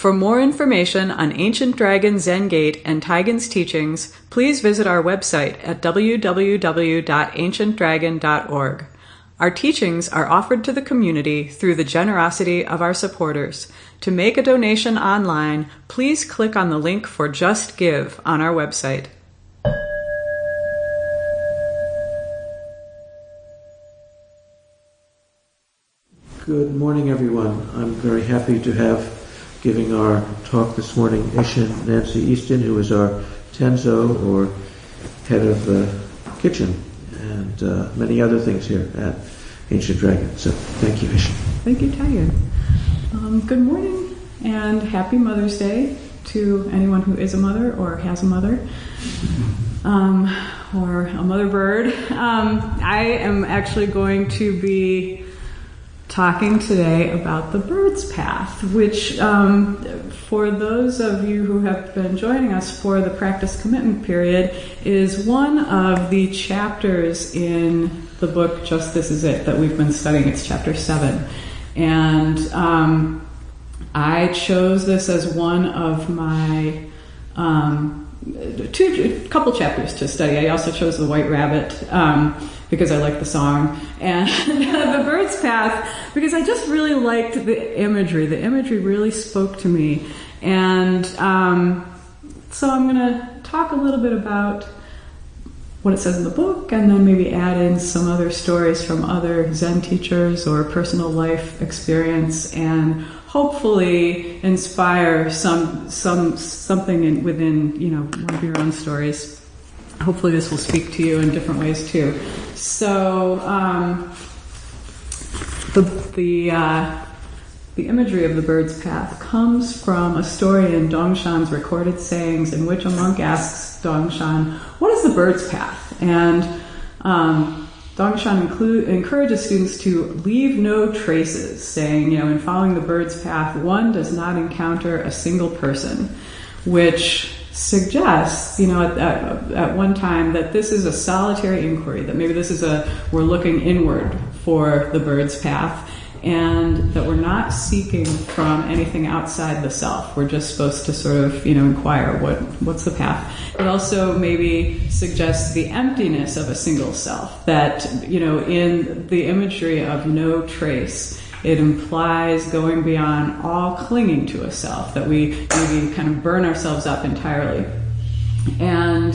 For more information on Ancient Dragon Zen Gate and Taigen's teachings, please visit our website at www.ancientdragon.org. Our teachings are offered to the community through the generosity of our supporters. To make a donation online, please click on the link for Just Give on our website. Good morning, everyone. I'm very happy to have giving our talk this morning Ishin Nancy Easton, who is our Tenzo, or head of the kitchen, and many other things here at Ancient Dragon. So thank you, Ishin. Thank you, Taigen. Good morning and happy Mother's Day to anyone who is a mother or has a mother. Or a mother bird. I am actually going to be talking today about the bird's path, which for those of you who have been joining us for the practice commitment period is one of the chapters in the book Just This Is It that we've been studying. It's chapter 7. And I chose this as one of my couple chapters to study. I also chose the White Rabbit because I like the song, and the Bird's Path because I just really liked the imagery. The imagery really spoke to me, and so I'm going to talk a little bit about what it says in the book, and then maybe add in some other stories from other Zen teachers or personal life experience, and hopefully inspire something within one of your own stories. Hopefully this will speak to you in different ways too. So the imagery of the bird's path comes from a story in Dongshan's recorded sayings, in which a monk asks Dongshan, "What is the bird's path?" And Dongshan encourages students to leave no traces, saying, in following the bird's path, one does not encounter a single person, which suggests, at one time that this is a solitary inquiry, that maybe this is we're looking inward for the bird's path, and that we're not seeking from anything outside the self. We're just supposed to sort of, inquire what's the path. It also maybe suggests the emptiness of a single self, that, in the imagery of no trace, it implies going beyond all clinging to a self, that we maybe kind of burn ourselves up entirely. And,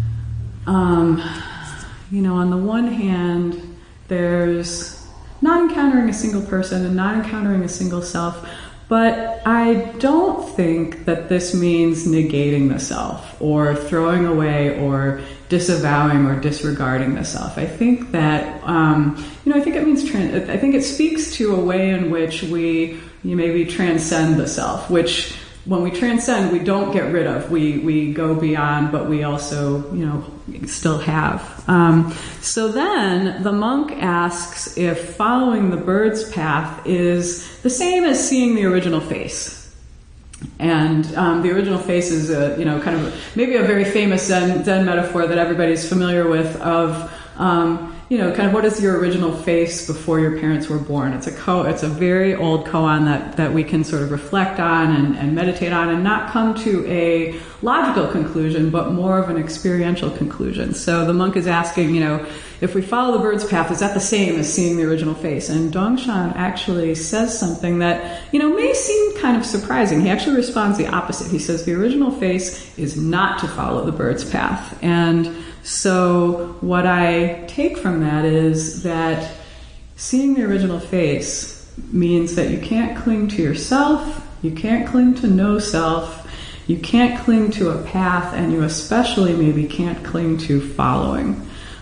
on the one hand, there's not encountering a single person and not encountering a single self, but I don't think that this means negating the self or throwing away or disavowing or disregarding the self. I think that, I think it means, I think it speaks to a way in which we maybe transcend the self, which when we transcend, we don't get rid of. We go beyond, but we also, still have. So then the monk asks if following the bird's path is the same as seeing the original face. And the original face is kind of maybe a very famous Zen metaphor that everybody's familiar with of kind of what is your original face before your parents were born. It's a very old koan that we can sort of reflect on and meditate on and not come to a logical conclusion, but more of an experiential conclusion. So the monk is asking, if we follow the bird's path, is that the same as seeing the original face? And Dongshan actually says something that, may seem kind of surprising. He actually responds the opposite. He says the original face is not to follow the bird's path. And so what I take from that is that seeing the original face means that you can't cling to yourself, you can't cling to no self, you can't cling to a path, and you especially maybe can't cling to following.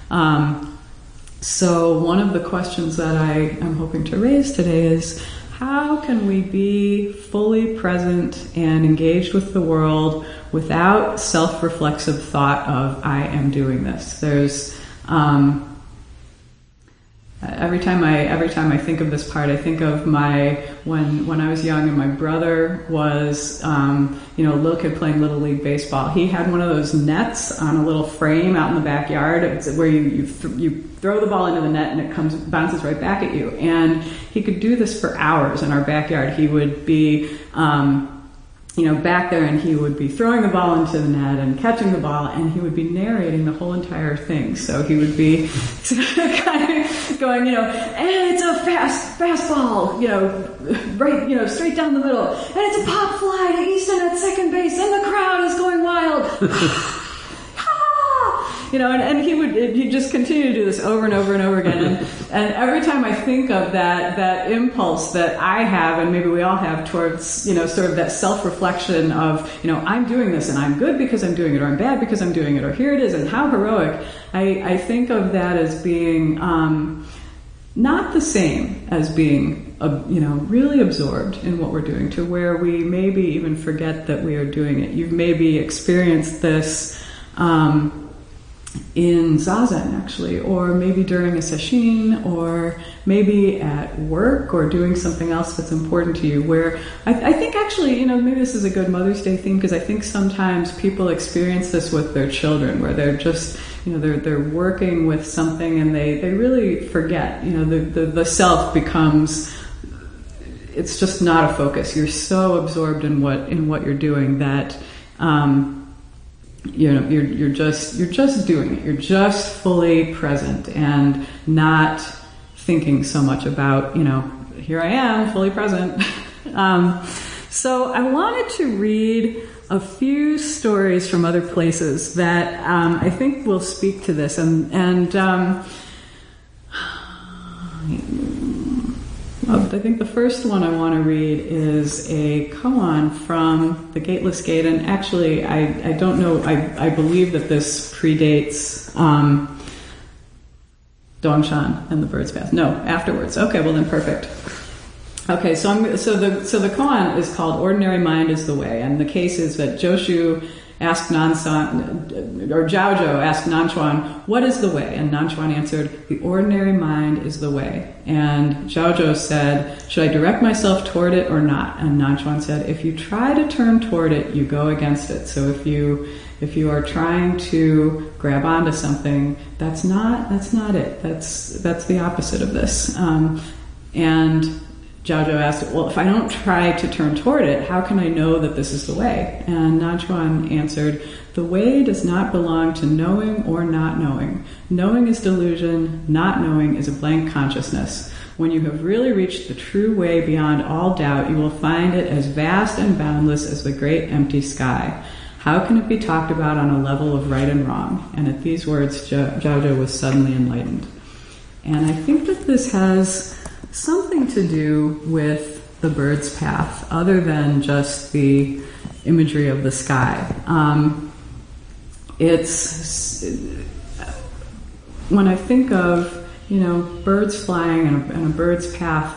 So one of the questions that I am hoping to raise today is, how can we be fully present and engaged with the world without self-reflexive thought of, I am doing this? There's every time I think of this part, I think of when I was young and my brother was a little kid playing Little League baseball. He had one of those nets on a little frame out in the backyard. It's where you throw the ball into the net and it bounces right back at you. And he could do this for hours in our backyard. He would be back there, and he would be throwing the ball into the net and catching the ball, and he would be narrating the whole entire thing. So he would be kind of going, and it's a fast ball, right, straight down the middle, and it's a pop fly to Easton at second base, and the crowd is going wild. And he'd just continue to do this over and over and over again. And every time I think of that impulse that I have, and maybe we all have, towards, sort of that self-reflection of, I'm doing this and I'm good because I'm doing it, or I'm bad because I'm doing it, or here it is and how heroic, I think of that as being not the same as being, really absorbed in what we're doing, to where we maybe even forget that we are doing it. You've maybe experienced this in Zazen, actually, or maybe during a sesshin, or maybe at work, or doing something else that's important to you, where I think actually, maybe this is a good Mother's Day theme, because I think sometimes people experience this with their children, where they're just, they're working with something and they really forget, the self becomes, it's just not a focus. You're so absorbed in what you're doing that, you're just doing it. You're just fully present and not thinking so much about, here I am, fully present. So I wanted to read a few stories from other places that I think will speak to this, and I think the first one I want to read is a koan from the Gateless Gate, and actually I don't know, I believe that this predates Dongshan and the Bird's Path. No, afterwards. Okay, well then perfect. Okay, so the koan is called "Ordinary Mind is the Way," and the case is that Joshu asked Zhaozhou asked Nanchuan, "What is the way?" And Nanchuan answered, "The ordinary mind is the way." And Zhaozhou said, "Should I direct myself toward it or not?" And Nanchuan said, "If you try to turn toward it, you go against it. So if you are trying to grab onto something, that's not it. That's the opposite of this." And Zhaozhou asked, "Well, if I don't try to turn toward it, how can I know that this is the way?" And Nanchuan answered, "The way does not belong to knowing or not knowing. Knowing is delusion, not knowing is a blank consciousness. When you have really reached the true way beyond all doubt, you will find it as vast and boundless as the great empty sky. How can it be talked about on a level of right and wrong?" And at these words, Zhaozhou was suddenly enlightened. And I think that this has something to do with the bird's path, other than just the imagery of the sky. It's when I think of birds flying and a bird's path,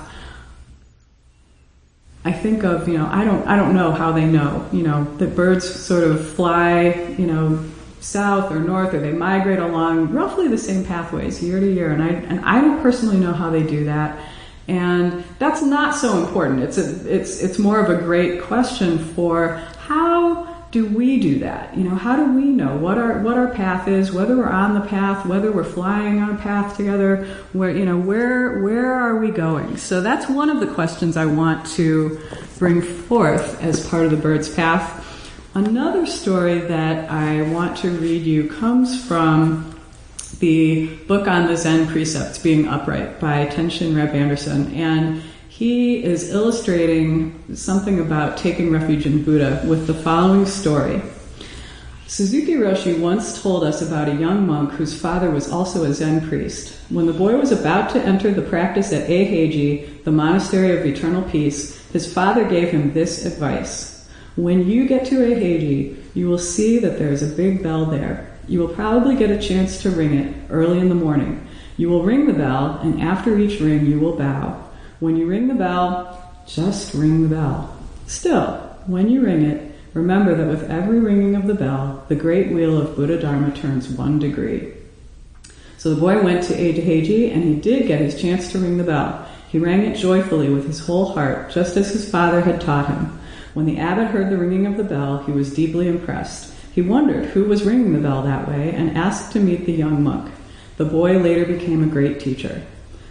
I think of I don't know how they know that birds sort of fly south or north, or they migrate along roughly the same pathways year to year, and I don't personally know how they do that. And that's not so important. It's more of a great question for how do we do that? How do we know what our path is, whether we're on the path, whether we're flying on a path together, where are we going? So that's one of the questions I want to bring forth as part of the bird's path. Another story that I want to read you comes from the book on the Zen precepts, Being Upright, by Tenshin Reb Anderson, and he is illustrating something about taking refuge in Buddha with the following story. Suzuki Roshi once told us about a young monk whose father was also a Zen priest. When the boy was about to enter the practice at Eiheiji, the monastery of eternal peace, his father gave him this advice: "When you get to Eiheiji, you will see that there is a big bell there. You will probably get a chance to ring it early in the morning. You will ring the bell, and after each ring you will bow. When you ring the bell, just ring the bell. Still, when you ring it, remember that with every ringing of the bell, the great wheel of Buddha Dharma turns 1 degree." So the boy went to Eiheiji, and he did get his chance to ring the bell. He rang it joyfully with his whole heart, just as his father had taught him. When the abbot heard the ringing of the bell, he was deeply impressed. He wondered who was ringing the bell that way and asked to meet the young monk. The boy later became a great teacher.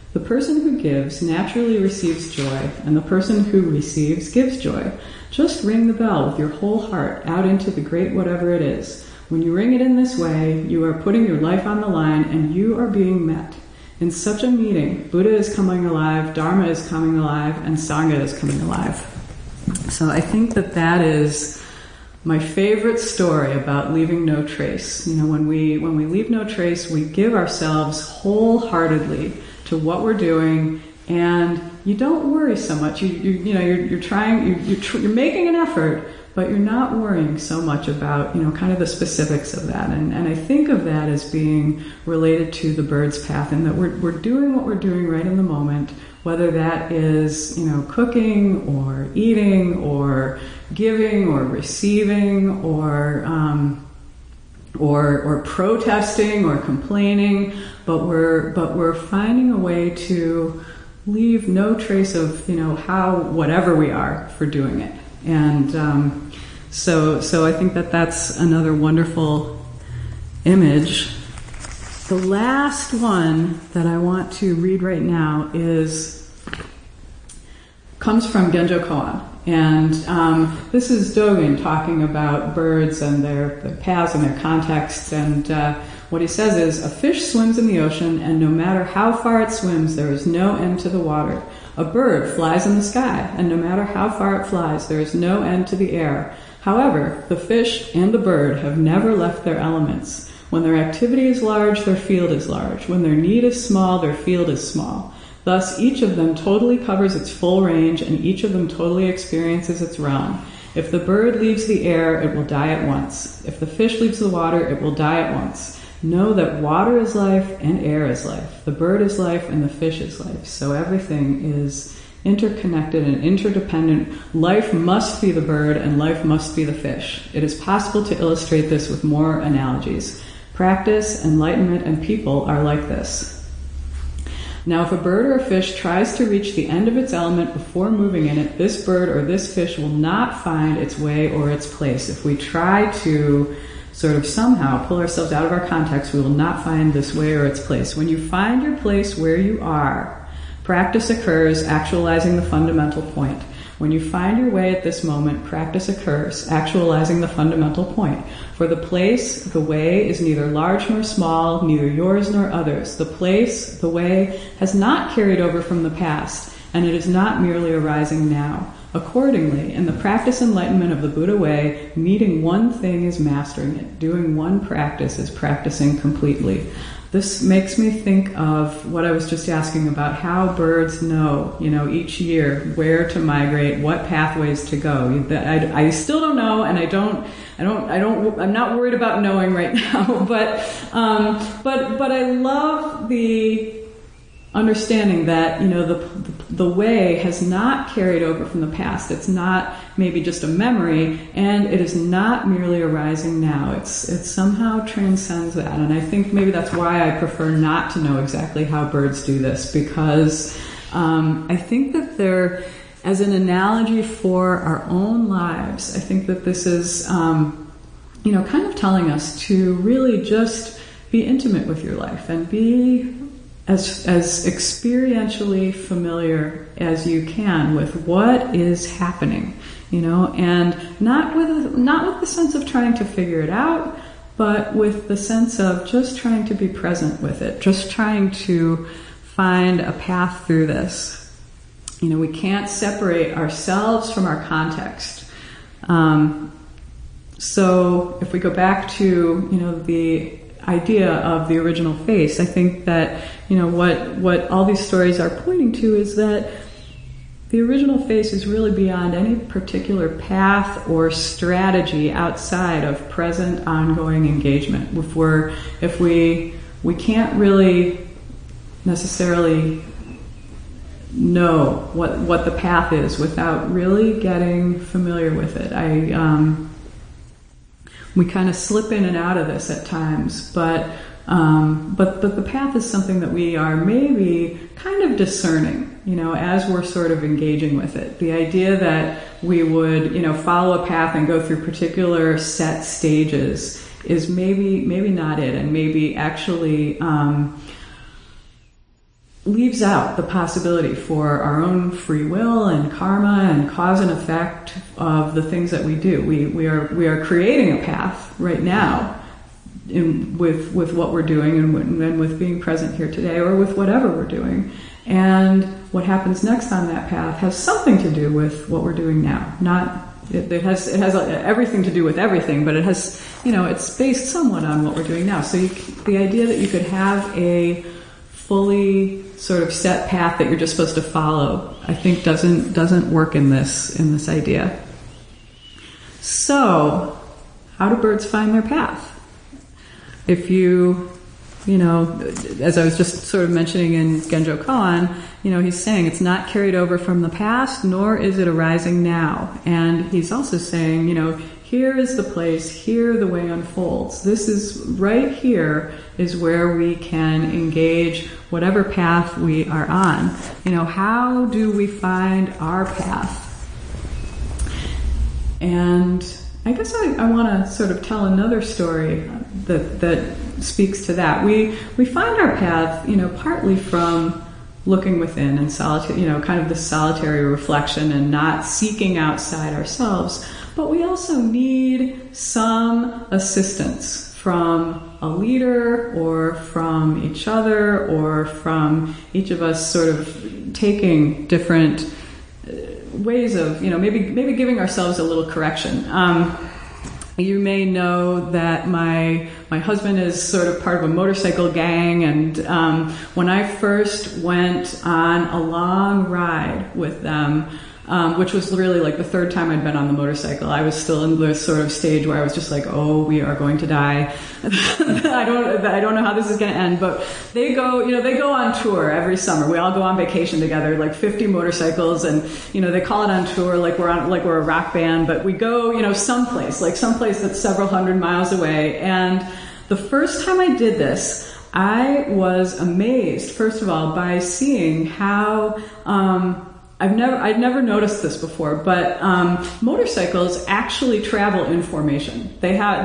The person who gives naturally receives joy, and the person who receives gives joy. Just ring the bell with your whole heart out into the great whatever it is. When you ring it in this way, you are putting your life on the line, and you are being met. In such a meeting, Buddha is coming alive, Dharma is coming alive, and Sangha is coming alive. So I think that is my favorite story about leaving no trace. When we leave no trace, we give ourselves wholeheartedly to what we're doing, and you don't worry so much. You're making an effort, but you're not worrying so much about kind of the specifics of that. And I think of that as being related to the bird's path, and that we're doing what we're doing right in the moment, whether that is cooking or eating or giving or receiving or protesting or complaining, but we're finding a way to leave no trace of how whatever we are for doing it. And so I think that's another wonderful image. The last one that I want to read right now comes from Genjo Koan. And this is Dogen talking about birds and their paths and their contexts. And what he says is, a fish swims in the ocean, and no matter how far it swims, there is no end to the water. A bird flies in the sky, and no matter how far it flies, there is no end to the air. However, the fish and the bird have never left their elements. When their activity is large, their field is large. When their need is small, their field is small. Thus, each of them totally covers its full range, and each of them totally experiences its realm. If the bird leaves the air, it will die at once. If the fish leaves the water, it will die at once. Know that water is life and air is life. The bird is life and the fish is life. So everything is interconnected and interdependent. Life must be the bird and life must be the fish. It is possible to illustrate this with more analogies. Practice, enlightenment, and people are like this. Now, if a bird or a fish tries to reach the end of its element before moving in it, this bird or this fish will not find its way or its place. If we try to sort of somehow pull ourselves out of our context, we will not find this way or its place. When you find your place where you are, practice occurs, actualizing the fundamental point. When you find your way at this moment, practice occurs, actualizing the fundamental point. For the place, the way, is neither large nor small, neither yours nor others. The place, the way, has not carried over from the past, and it is not merely arising now. Accordingly, in the practice enlightenment of the Buddha way, meeting one thing is mastering it. Doing one practice is practicing completely. This makes me think of what I was just asking about, how birds know, each year where to migrate, what pathways to go. I still don't know, and I'm not worried about knowing right now. But I love the understanding that the way has not carried over from the past. It's not maybe just a memory, and it is not merely arising now. It somehow transcends that, and I think maybe that's why I prefer not to know exactly how birds do this, because I think that they're, as an analogy for our own lives, I think that this is kind of telling us to really just be intimate with your life and be as experientially familiar as you can with what is happening, and not with the sense of trying to figure it out, but with the sense of just trying to be present with it, just trying to find a path through this. We can't separate ourselves from our context. So if we go back to, the idea of the original face, I think that, what all these stories are pointing to is that the original face is really beyond any particular path or strategy outside of present, ongoing engagement. If we can't really necessarily know what the path is without really getting familiar with it. We kind of slip in and out of this at times, but the path is something that we are maybe kind of discerning, as we're sort of engaging with it. The idea that we would, follow a path and go through particular set stages is maybe not it, and maybe actually leaves out the possibility for our own free will and karma and cause and effect of the things that we do. We are creating a path right now with what we're doing and with being present here today, or with whatever we're doing. And what happens next on that path has something to do with what we're doing now. It has everything to do with everything, but it has, it's based somewhat on what we're doing now. So the idea that you could have a fully sort of set path that you're just supposed to follow, I think doesn't work in this idea. So, how do birds find their path? If as I was just sort of mentioning in Genjo Koan, he's saying it's not carried over from the past, nor is it arising now. And he's also saying, here is the place, here the way unfolds. This is right here is where we can engage whatever path we are on. How do we find our path? And I guess I want to sort of tell another story that speaks to that. We find our path, partly from looking within and solitude, kind of this solitary reflection and not seeking outside ourselves. But we also need some assistance from a leader or from each other or from each of us sort of taking different ways of, maybe giving ourselves a little correction. You may know that my husband is sort of part of a motorcycle gang, and when I first went on a long ride with them, which was really like the third time I'd been on the motorcycle, I was still in the sort of stage where I was just like, oh, we are going to die. I don't know how this is going to end, but they go on tour every summer. We all go on vacation together, like 50 motorcycles, and they call it on tour like we're a rock band, but we go someplace that's several hundred miles away. And the first time I did this, I was amazed, first of all, by seeing how I'd never noticed this before, but motorcycles actually travel in formation.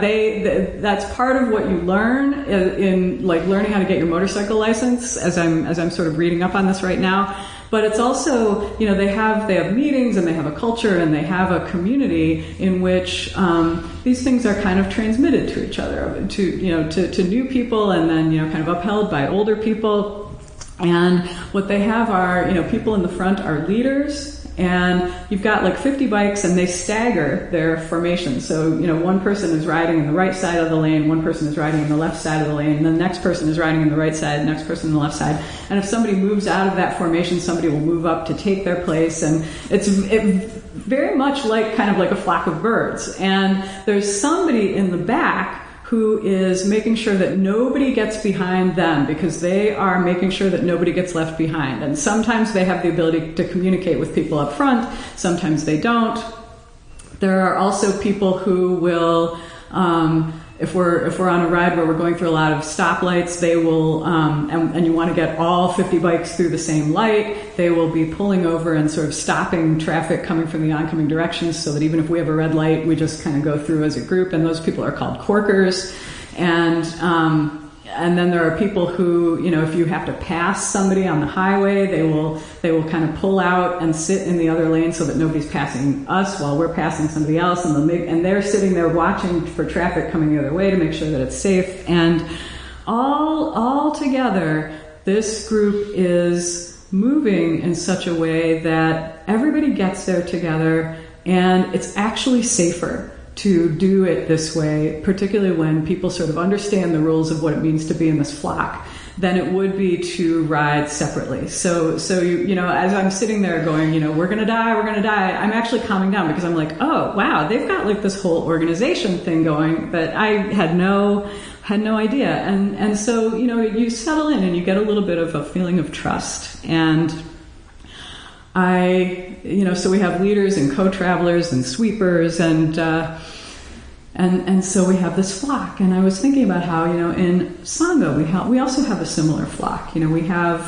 That's part of what you learn in like learning how to get your motorcycle license, as I'm sort of reading up on this right now. But it's also, they have meetings and they have a culture and they have a community in which these things are kind of transmitted to each other, to new people, and then kind of upheld by older people. And what they have are, people in the front are leaders, and you've got like 50 bikes and they stagger their formation. So, one person is riding in the right side of the lane, one person is riding in the left side of the lane, and then the next person is riding in the right side, the next person in the left side. And if somebody moves out of that formation, somebody will move up to take their place. And it's very much kind of like a flock of birds. And there's somebody in the back who is making sure that nobody gets behind them, because they are making sure that nobody gets left behind. And sometimes they have the ability to communicate with people up front, sometimes they don't. There are also people who will, if we're on a ride where we're going through a lot of stoplights, they will, and you want to get all 50 bikes through the same light, they will be pulling over and sort of stopping traffic coming from the oncoming directions, so that even if we have a red light, we just kind of go through as a group. And those people are called corkers. And then there are people who, if you have to pass somebody on the highway, they will kind of pull out and sit in the other lane so that nobody's passing us while we're passing somebody else, and they're sitting there watching for traffic coming the other way to make sure that it's safe. And all together, this group is moving in such a way that everybody gets there together, and it's actually safer to do it this way, particularly when people sort of understand the rules of what it means to be in this flock, than it would be to ride separately. So as I'm sitting there going, we're going to die, I'm actually calming down, because I'm like, oh, wow, they've got like this whole organization thing going that I had no idea. And so, you settle in and you get a little bit of a feeling of trust. And so we have leaders and co-travelers and sweepers, and so we have this flock. And I was thinking about how, in Sangha we also have a similar flock. We have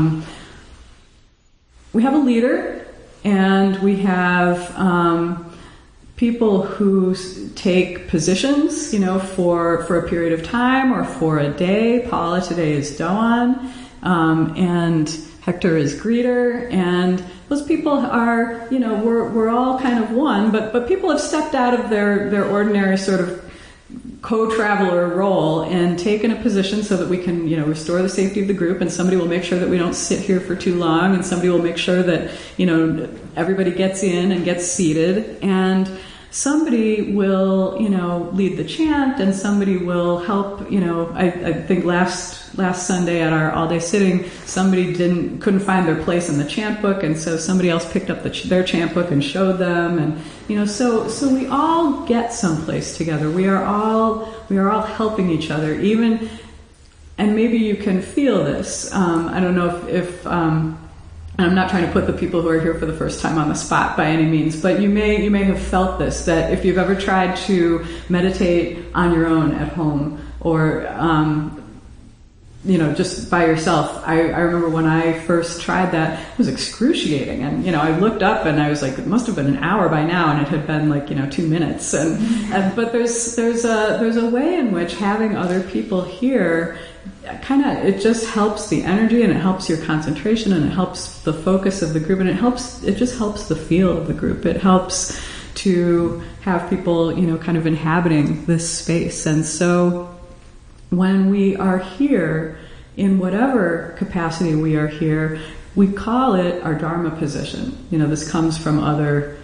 a leader, and we have people who take positions, for a period of time or for a day. Paula today is Doan, and Hector is greeter, and those people are, we're all kind of one, but people have stepped out of their ordinary sort of co-traveler role and taken a position so that we can, restore the safety of the group, and somebody will make sure that we don't sit here for too long, and somebody will make sure that, everybody gets in and gets seated, and somebody will, lead the chant, and somebody will help, I think last Sunday at our all-day sitting, somebody couldn't find their place in the chant book, and so somebody else picked up their chant book and showed them, and so we all get someplace together. We are all helping each other, even, and maybe you can feel this. I don't know if and I'm not trying to put the people who are here for the first time on the spot by any means, but you may have felt this, that if you've ever tried to meditate on your own at home, or just by yourself. I remember when I first tried that, it was excruciating. And, I looked up and I was like, it must have been an hour by now, and it had been 2 minutes. But there's a way in which having other people here it just helps the energy, and it helps your concentration, and it helps the focus of the group, and it just helps the feel of the group. It helps to have people, kind of inhabiting this space. And so when we are here, in whatever capacity we are here, we call it our Dharma position. This comes from other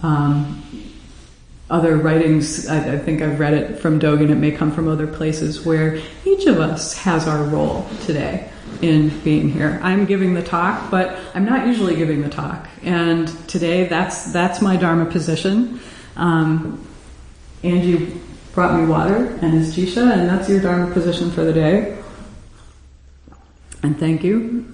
writings. I think I've read it from Dogen. It may come from other places, where each of us has our role today in being here. I'm giving the talk, but I'm not usually giving the talk. And today, that's my Dharma position. Angie brought me water and his jisha, and that's your Dharma position for the day. And thank you.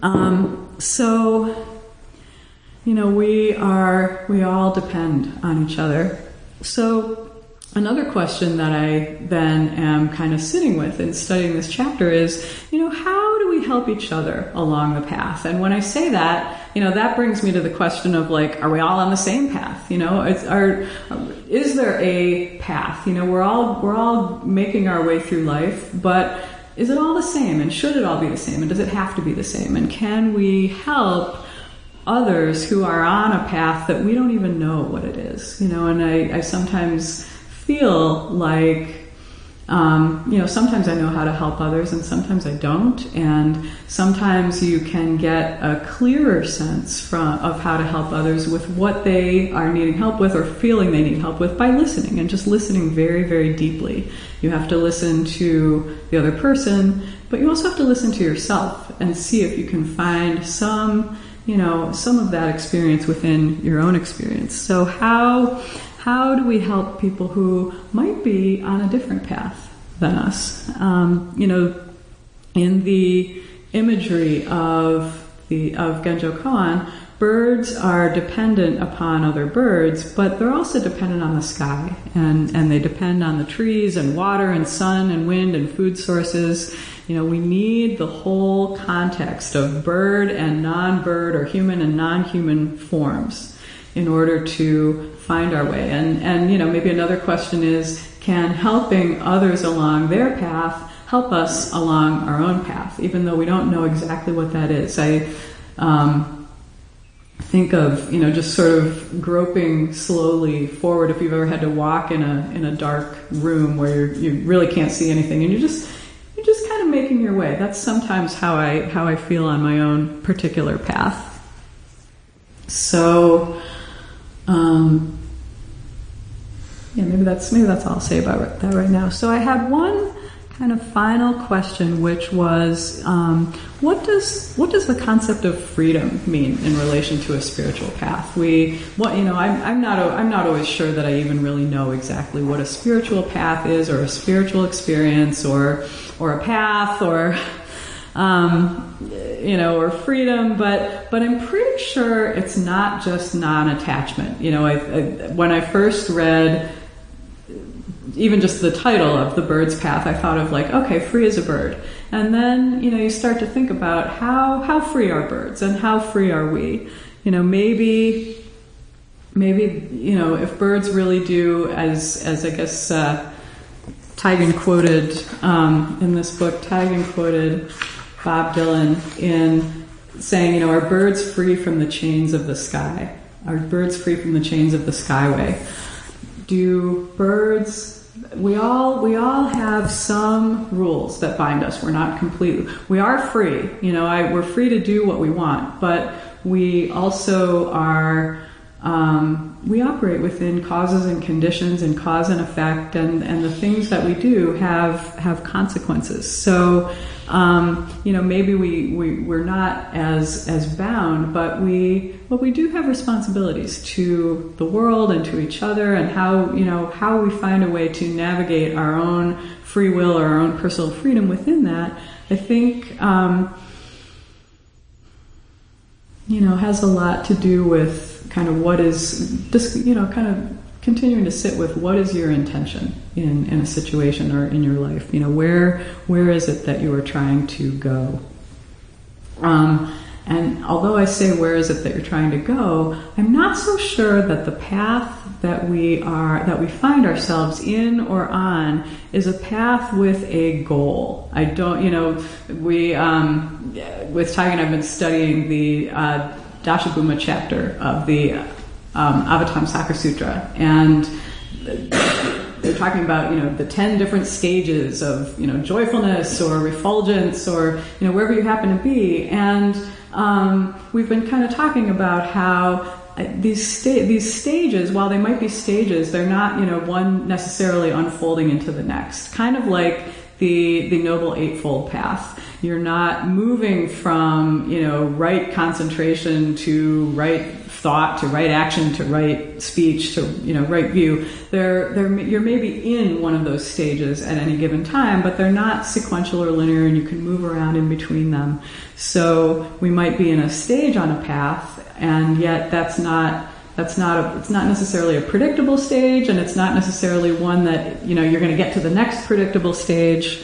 We all depend on each other. So another question that I then am kind of sitting with in studying this chapter is, how do we help each other along the path? And when I say that, that brings me to the question of are we all on the same path? Is there a path? We're all making our way through life, but is it all the same? And should it all be the same? And does it have to be the same? And can we help others who are on a path that we don't even know what it is? And I sometimes feel like, sometimes I know how to help others and sometimes I don't. And sometimes you can get a clearer sense of how to help others with what they are needing help with or feeling they need help with by listening, and just listening very, very deeply. You have to listen to the other person, but you also have to listen to yourself and see if you can find some of that experience within your own experience. So how do we help people who might be on a different path than us? In the imagery of Genjo Koan, birds are dependent upon other birds, but they're also dependent on the sky, and they depend on the trees and water and sun and wind and food sources. We need the whole context of bird and non-bird, or human and non-human forms, in order to find our way. And maybe another question is, can helping others along their path help us along our own path, even though we don't know exactly what that is? I think of, just sort of groping slowly forward. If you've ever had to walk in a dark room where you really can't see anything, and you're just kind of making your way. That's sometimes how I feel on my own particular path. So, maybe that's all I'll say about that right now. So I had one kind of final question, which was, what does the concept of freedom mean in relation to a spiritual path? I'm not always sure that I even really know exactly what a spiritual path is, or a spiritual experience, or a path, or or freedom, but I'm pretty sure it's not just non-attachment. When I first read even just the title of The Bird's Path, I thought of okay, free as a bird. And then, you start to think about how free are birds and how free are we? Maybe, if birds really do, as I guess, Teigen quoted, in this book, Teigen quoted Bob Dylan in saying, are birds free from the chains of the sky? Are birds free from the chains of the skyway? Do birds... We all have some rules that bind us. We're not completely... We are free. We're free to do what we want, but we also are... we operate within causes and conditions and cause and effect, and the things that we do have consequences. So, maybe we're not as bound, but we do have responsibilities to the world and to each other, and how we find a way to navigate our own free will or our own personal freedom within that. I think, has a lot to do with kind of what is just, kind of continuing to sit with what is your intention in a situation or in your life. Where is it that you are trying to go? And although I say where is it that you're trying to go, I'm not so sure that the path that we find ourselves in or on is a path with a goal. I don't, we with Taigen, I've been studying the Dashabhuma chapter of the Avatamsaka Sutra, and they're talking about the 10 different stages of joyfulness or refulgence or wherever you happen to be, and we've been kind of talking about how these stages, while they might be stages, they're not one necessarily unfolding into the next. Kind of like the Noble Eightfold Path. You're not moving from, right concentration to right thought to right action to right speech to, right view. You're maybe in one of those stages at any given time, but they're not sequential or linear, and you can move around in between them. So we might be in a stage on a path, and yet it's not necessarily a predictable stage, and it's not necessarily one that, you're going to get to the next predictable stage.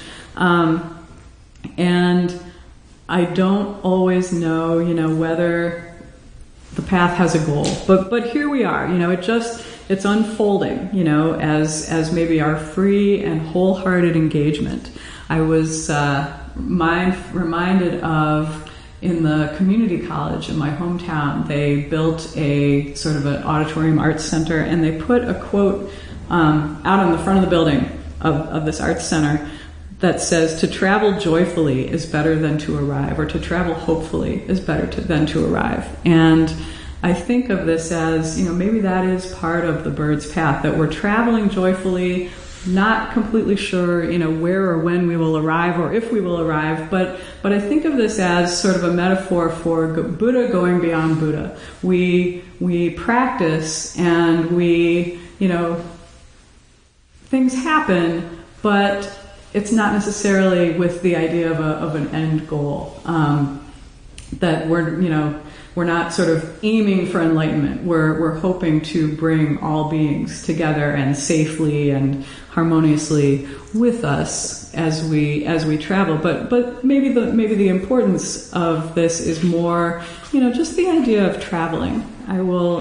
And I don't always know, whether the path has a goal. But here we are, it's unfolding, as maybe our free and wholehearted engagement. I was reminded of in the community college in my hometown, they built a sort of an auditorium arts center, and they put a quote out on the front of the building of this arts center that says, "To travel joyfully is better than to arrive," or "to travel hopefully is better than to arrive." And I think of this as, maybe that is part of the bird's path, that we're traveling joyfully, not completely sure, where or when we will arrive or if we will arrive, but I think of this as sort of a metaphor for Buddha going beyond Buddha. We practice, and things happen, but it's not necessarily with the idea of an end goal, that we're not sort of aiming for enlightenment. We're hoping to bring all beings together and safely and harmoniously with us as we travel. But maybe the importance of this is more, just the idea of traveling. I will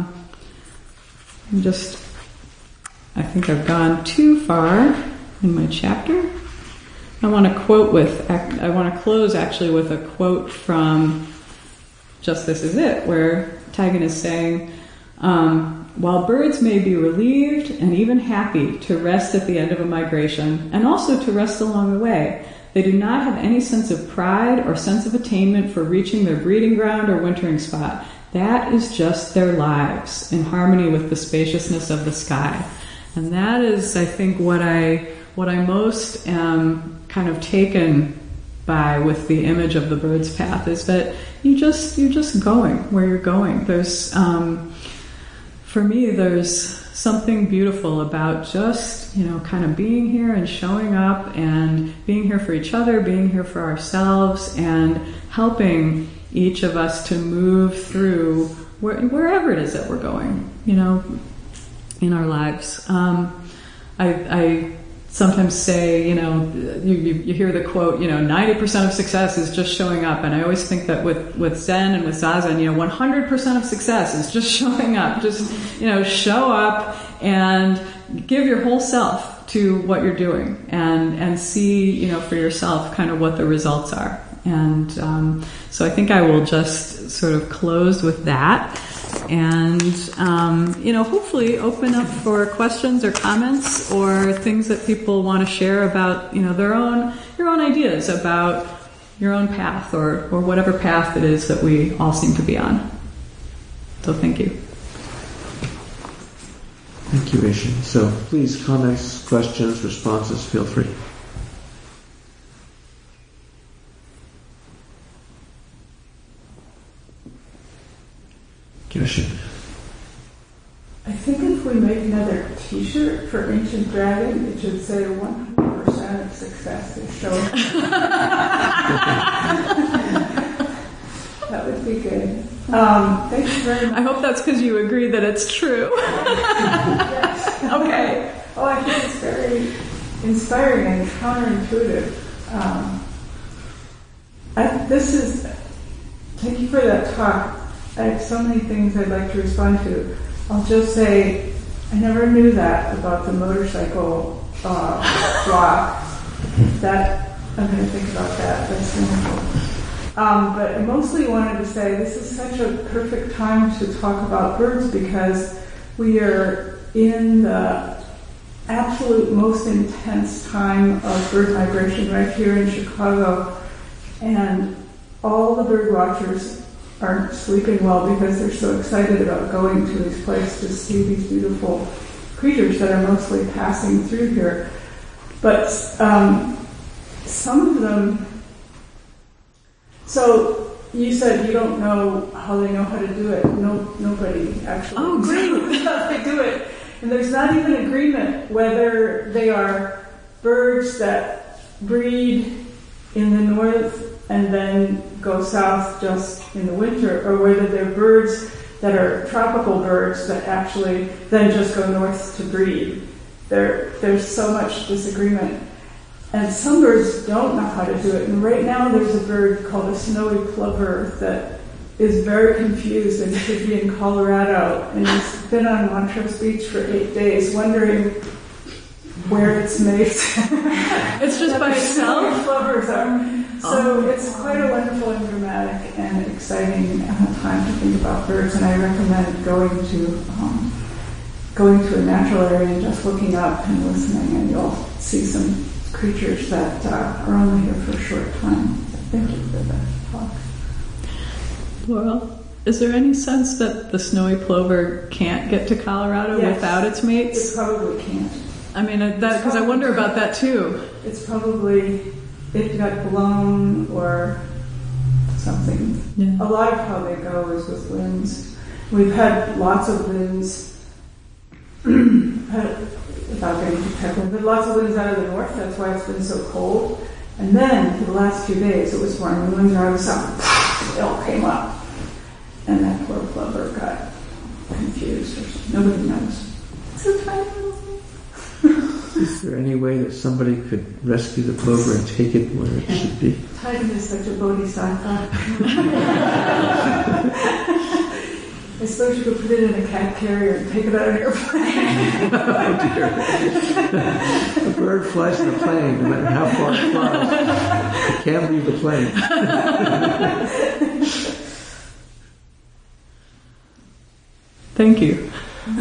I think I've gone too far in my chapter. I want to close actually with a quote from Just This Is It, where Taigen is saying, while birds may be relieved and even happy to rest at the end of a migration, and also to rest along the way, they do not have any sense of pride or sense of attainment for reaching their breeding ground or wintering spot. That is just their lives, in harmony with the spaciousness of the sky. And that is, I think, what I most am kind of taken by with the image of the bird's path, is that you're just going where you're going. There's, for me, there's something beautiful about just, kind of being here and showing up and being here for each other, being here for ourselves, and helping each of us to move through wherever it is that we're going, in our lives. I sometimes say, you hear the quote, 90% of success is just showing up. And I always think that with Zen and with Zazen, 100% of success is just showing up. Just, show up and give your whole self to what you're doing, and see, for yourself kind of what the results are. And so I think I will just sort of close with that. And, hopefully open up for questions or comments or things that people want to share about, your own ideas about your own path or whatever path it is that we all seem to be on. So thank you. Thank you, Ishin. So please, comments, questions, responses, feel free. Ishin. I think if we make another T-shirt for Ancient Dragon, it should say 100% of success is shown. That would be good. Thank you very much. I hope that's because you agree that it's true. Yes. Okay. Oh, I think it's very inspiring and counterintuitive. Thank you for that talk. I have so many things I'd like to respond to. I'll just say, I never knew that about the motorcycle block. That I'm going to think about that. That's wonderful. But I mostly wanted to say this is such a perfect time to talk about birds because we are in the absolute most intense time of bird migration right here in Chicago, and all the bird watchers aren't sleeping well because they're so excited about going to these places to see these beautiful creatures that are mostly passing through here. But some of them... So you said you don't know how they know how to do it. Nobody actually knows how they do it. And there's not even agreement whether they are birds that breed in the north and then go south just in the winter, or whether they're birds that are tropical birds that actually then just go north to breed. There's so much disagreement. And some birds don't know how to do it. And right now there's a bird called a snowy plover that is very confused and should be in Colorado. And he's been on Montrose Beach for 8 days wondering where its mates. It's just by itself? Plovers are. So it's quite a wonderful and dramatic and exciting time to think about birds. And I recommend going to a natural area and just looking up and listening, and you'll see some creatures that are only here for a short time. Thank you for that talk. Laurel, is there any sense that the snowy plover can't get to Colorado without its mates? It probably can't. I mean, because I wonder about that too. It's probably it got blown or something. Yeah. A lot of how they go is with winds. We've had lots of winds. Without getting too technical, but lots of winds out of the north, that's why it's been so cold. And then, for the last few days, it was warm. The winds out of the south, it all came up. And that poor plover got confused or something. Nobody knows. It's a tiny little thing. Is there any way that somebody could rescue the plover and take it where it should be? Titan is such a bodhisattva. I suppose you could put it in a cat carrier and take it on an airplane. Oh dear. A bird flies in a plane, no matter how far it flies. It can't leave the plane. Thank you.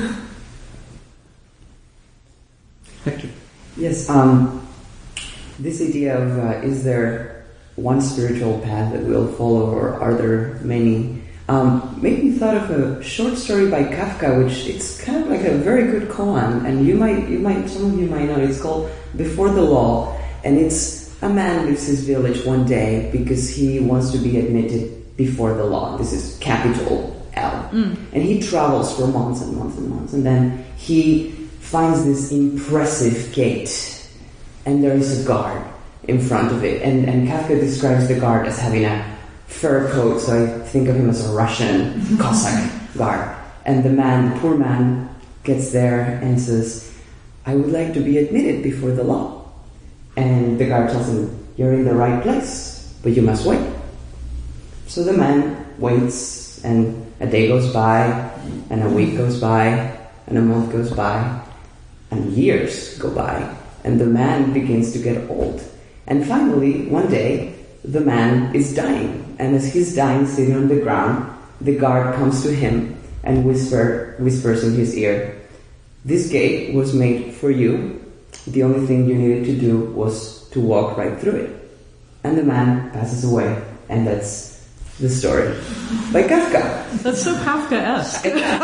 Hector. Yes, this idea of is there one spiritual path that we'll follow, or are there many? Made me thought of a short story by Kafka, which it's kind of like a very good koan, and some of you might know it. It's called Before the Law, and it's a man leaves his village one day because he wants to be admitted before the law. This is capital L. And he travels for months and months and months, and then he finds this impressive gate, and there is a guard in front of it, and Kafka describes the guard as having a fur coat, so I think of him as a Russian Cossack guard. And the poor man, gets there and says, "I would like to be admitted before the law." And the guard tells him, "You're in the right place, but you must wait." So the man waits, and a day goes by, and a week goes by, and a month goes by, and years go by, and the man begins to get old. And finally, one day, the man is dying. And as he's dying, sitting on the ground, the guard comes to him and whispers in his ear, "This gate was made for you. The only thing you needed to do was to walk right through it." And the man passes away, and that's the story by Kafka. That's so Kafka-esque.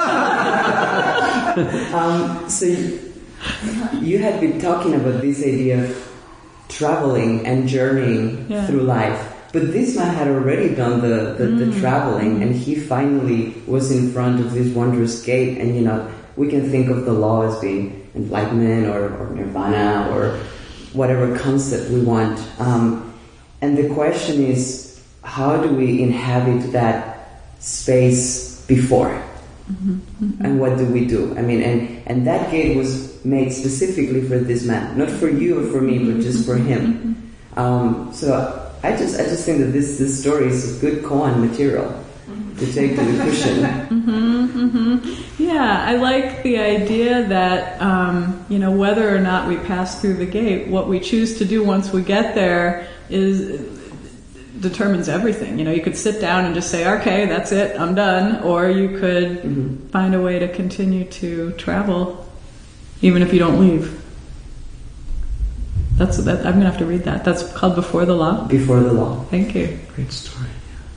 So you had been talking about this idea of traveling and journeying through life, but this man had already done the traveling, and he finally was in front of this wondrous gate. And we can think of the law as being enlightenment or nirvana or whatever concept we want. And the question is, how do we inhabit that space before? And what do we do? I mean, and that gate was made specifically for this man, not for you or for me, but just for him. So I just think that this story is good koan material to take to the cushion. Yeah, I like the idea that whether or not we pass through the gate, what we choose to do once we get there determines everything. You could sit down and just say, "Okay, that's it, I'm done," or you could find a way to continue to travel, even if you don't leave. I'm going to have to read that. That's called Before the Law? Before the Law. Thank you. Great story.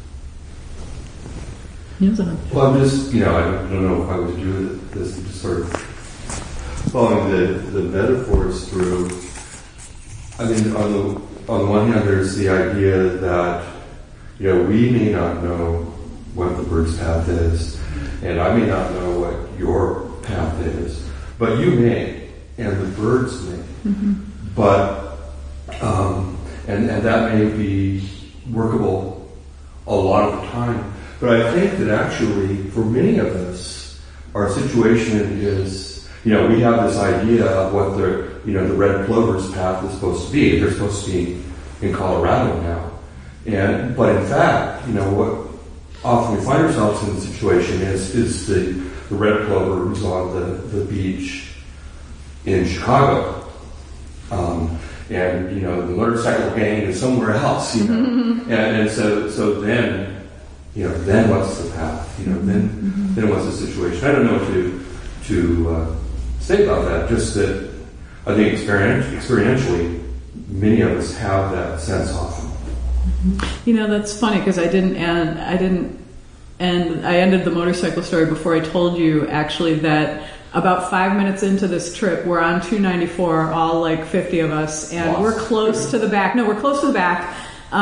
Yes, well, I'm just, I don't know if I would do this, just sort of following the metaphors through. I mean, on the one hand, there's the idea that, we may not know what the bird's path is, and I may not know what your path is, but you may, and the birds may. But, and that may be workable a lot of the time. But I think that actually, for many of us, our situation is, we have this idea of what the red plover's path is supposed to be. They're supposed to be in Colorado now. But in fact, what often we find ourselves in the situation is the red plover who's on the beach in Chicago. And the motorcycle gang is somewhere else, and so then, then what's the path? Then what's the situation? I don't know what to say about that. Just that I think experientially, many of us have that sense often. That's funny because I ended the motorcycle story before I told you actually that about 5 minutes into this trip, we're on 294, all like 50 of us, and we're close to the back. No, we're close to the back.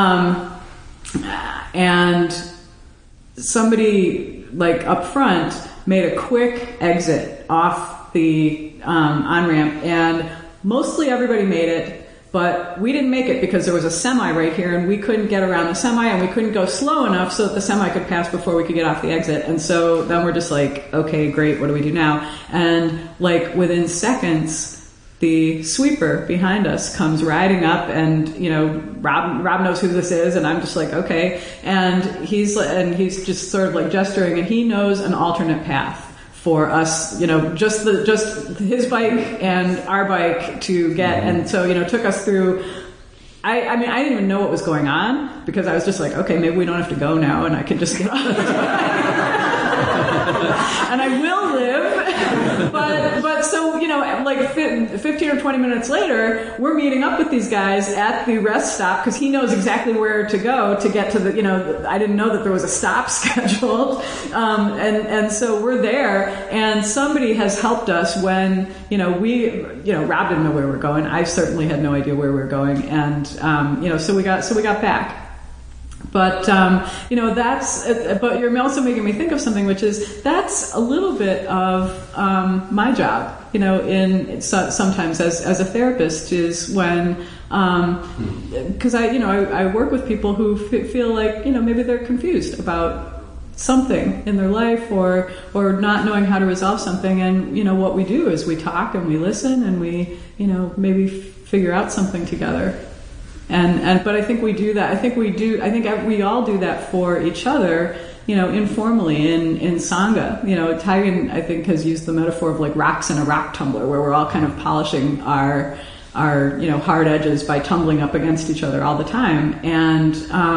And somebody like up front made a quick exit off the on-ramp, and mostly everybody made it, but we didn't make it because there was a semi right here, and we couldn't get around the semi, and we couldn't go slow enough so that the semi could pass before we could get off the exit. And so then we're just like, okay, great, what do we do now? And like within seconds, the sweeper behind us comes riding up, and Rob knows who this is, and I'm just like, okay. And he's just sort of like gesturing, and he knows an alternate path for us, just his bike and our bike to get, and so took us through. I mean, I didn't even know what was going on because I was just like, okay, maybe we don't have to go now, and I can just get off. And I will live, but so like 15 or 20 minutes later, we're meeting up with these guys at the rest stop because he knows exactly where to go to get to the. I didn't know that there was a stop scheduled, and so we're there, and somebody has helped us when Rob didn't know where we were going. I certainly had no idea where we were going, and so we got back. But but you're also making me think of something, which is that's a little bit of my job, sometimes as a therapist, is when because I work with people who feel like maybe they're confused about something in their life or not knowing how to resolve something, and what we do is we talk and we listen and we maybe figure out something together. But I think we do that. I think we all do that for each other, informally in Sangha. Taigen, I think, has used the metaphor of like rocks in a rock tumbler, where we're all kind of polishing our hard edges by tumbling up against each other all the time, and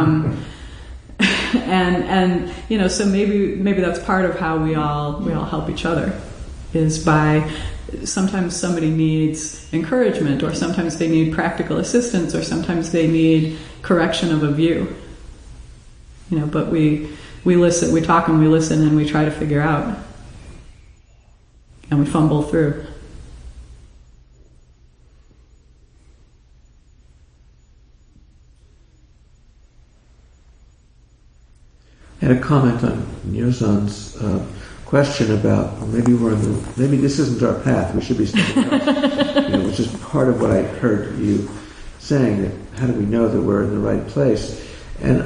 so maybe that's part of how we all help each other, is by sometimes somebody needs encouragement, or sometimes they need practical assistance, or sometimes they need correction of a view. But we listen, we talk and we listen and we try to figure out, and we fumble through. I had a comment on Nyozan's question about, well, maybe this isn't our path. We should be something else. Which is part of what I heard you saying. That how do we know that we're in the right place? And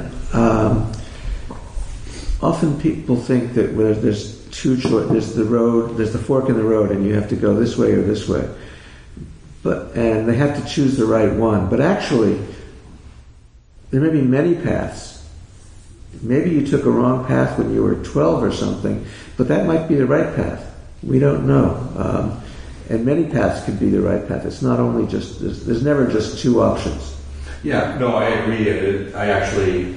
often people think that there's two choices. There's the road. There's the fork in the road, and you have to go this way or this way. And they have to choose the right one. But actually, there may be many paths. Maybe you took a wrong path when you were 12 or something, but that might be the right path. We don't know. And many paths could be the right path. It's not only just, there's never just two options. Yeah, no, I agree. I actually,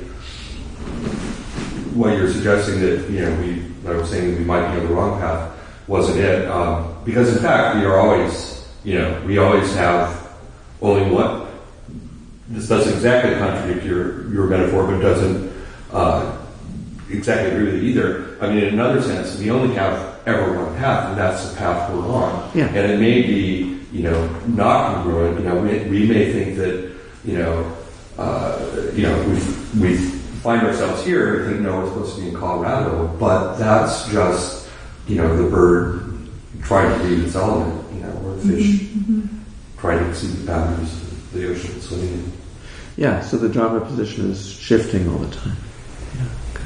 what you're suggesting that, what I was saying we might be on the wrong path wasn't it. Because in fact, we always have only one. This doesn't exactly contradict your metaphor, but it doesn't exactly agree with it either. I mean, in another sense, we only have ever one path, and that's the path we're on. Yeah. And it may be, not congruent. We may think that, we find ourselves here and think, no, we're supposed to be in Colorado, but that's just, the bird trying to breathe its element, or the fish trying to exceed the boundaries of the ocean swimming in. Yeah, so the Dharma position is shifting all the time. Yeah,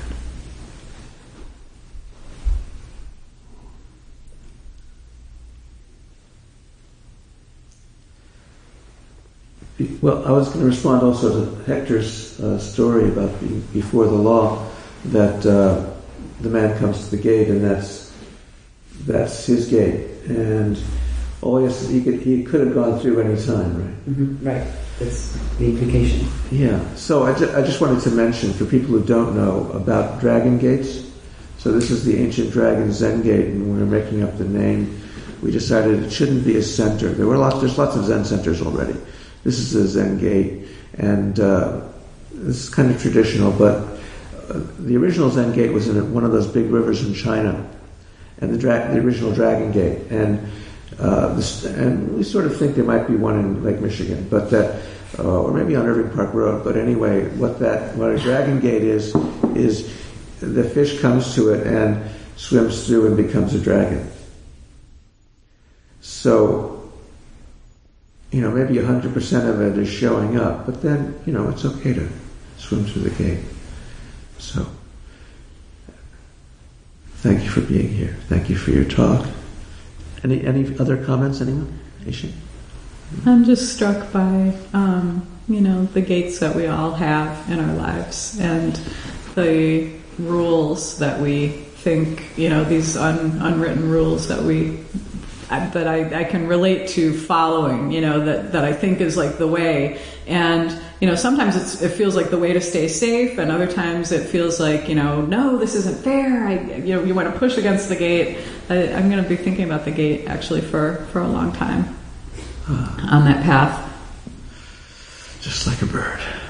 good. Well, I was going to respond also to Hector's story about before the law, that the man comes to the gate, and that's his gate, and he could have gone through any time, right? Mm-hmm. Right. That's the implication. Yeah. So I just wanted to mention, for people who don't know, about dragon gates. So this is the ancient dragon Zen gate, and when we were making up the name, we decided it shouldn't be a center. There's lots of Zen centers already. This is a Zen gate, and this is kind of traditional, but the original Zen gate was in one of those big rivers in China, and the original Dragon Gate, and we sort of think there might be one in Lake Michigan, but that, or maybe on Irving Park Road. But anyway, what a Dragon Gate is the fish comes to it and swims through and becomes a dragon. So, maybe 100% of it is showing up, but then, it's okay to swim through the gate. So, thank you for being here. Thank you for your talk. Any other comments, anyone? Ishin? I'm just struck by, the gates that we all have in our lives, and the rules that we think, these unwritten rules that I can relate to following, that I think is like the way. And, sometimes it feels like the way to stay safe, and other times it feels like, no, this isn't fair. You want to push against the gate. I'm going to be thinking about the gate actually for a long time on that path. Just like a bird.